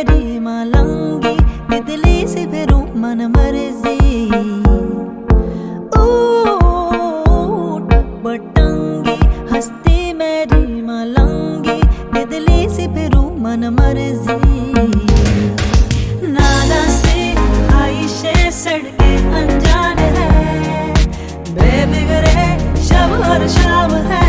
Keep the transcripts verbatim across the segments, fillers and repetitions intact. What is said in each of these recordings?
मेरी मलंगी, तितली सी फिरूं मन मर्जी। ऊट पतंगी हस्ती मेरी मलंगी, तितली सी फिरूं मन मर्जी। नाला से ख्वाहिशें सड़के अनजान है, बेबिगरे शब हर शाम है।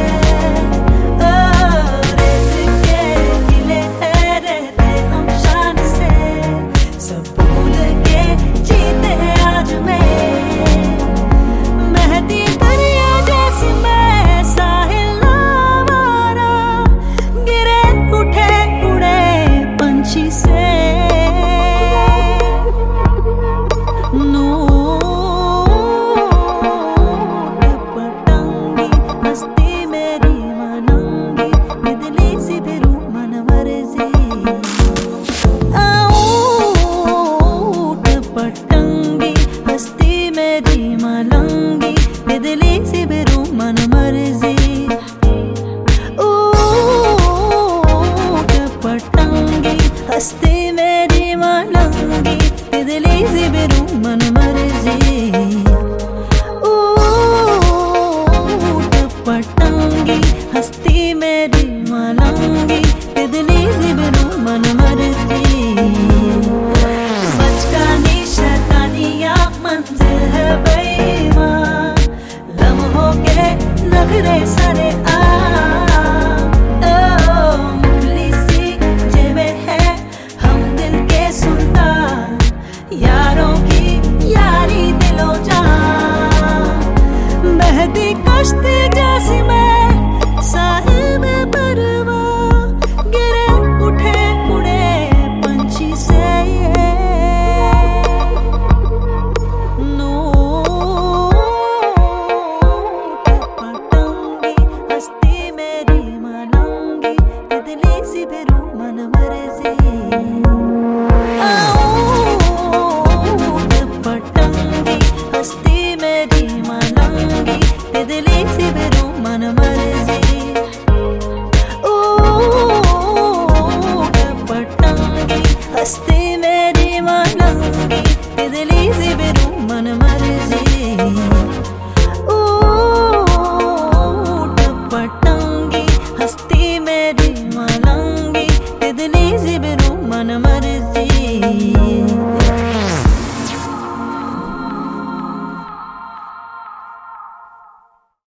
हस्ती मेरी मलंगी, तितली सी फिरूं मन मर्जी। ऊट पतंगी हस्ती मेरी मलंगी।